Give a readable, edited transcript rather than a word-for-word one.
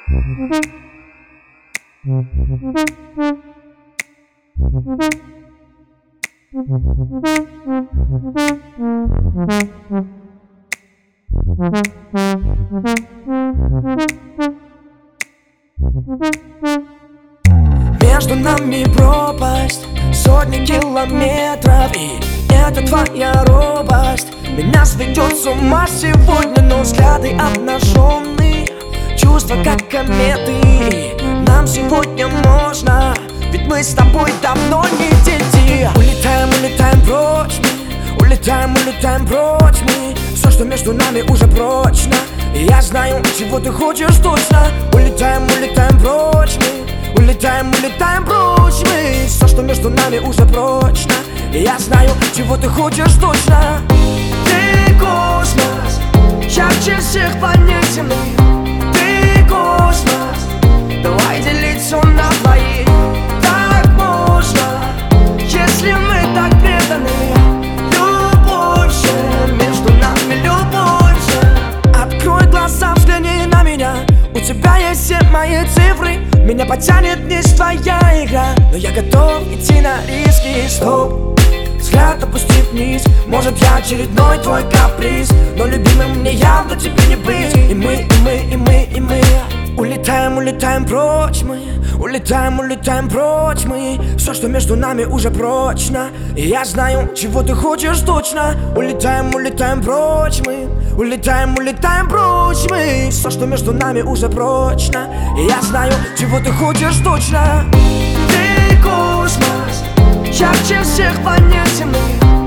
Между нами пропасть, сотни километров, и это твоя робость. Меня сведет с ума сегодня, но взгляды обнаженные, чувства как кометы. Нам сегодня можно, ведь мы с тобой давно не дети. Улетаем, улетаем прочь мы, улетаем, улетаем прочь мы. Все, что между нами, уже прочно, и я знаю, чего ты хочешь точно. Улетаем, улетаем прочь мы, улетаем, улетаем прочь мы. Все, что между нами, уже прочно, и я знаю, чего ты хочешь точно. Ты космос, ярче всех планет Земли. Ты космос, давай делить все на двоих. Так можно, если мы так преданы. Любовь же, между нами любовь же. Открой глаза, взгляни на меня. У тебя есть все мои цифры. Меня потянет вниз твоя игра, но я готов идти на риски. Стоп, взгляд опусти вниз. Может, я очередной твой каприз, но любимым мне явно тебе не быть. И мы, и мы, и мы, и мы улетаем, улетаем прочь мы, улетаем, улетаем прочь мы. Все, что между нами, уже прочно, и я знаю, чего ты хочешь точно. Улетаем, улетаем прочь мы, улетаем, улетаем прочь мы. Все, что между нами, уже прочно, и я знаю, чего ты хочешь точно. Ты космос, ярче всех планет Земли.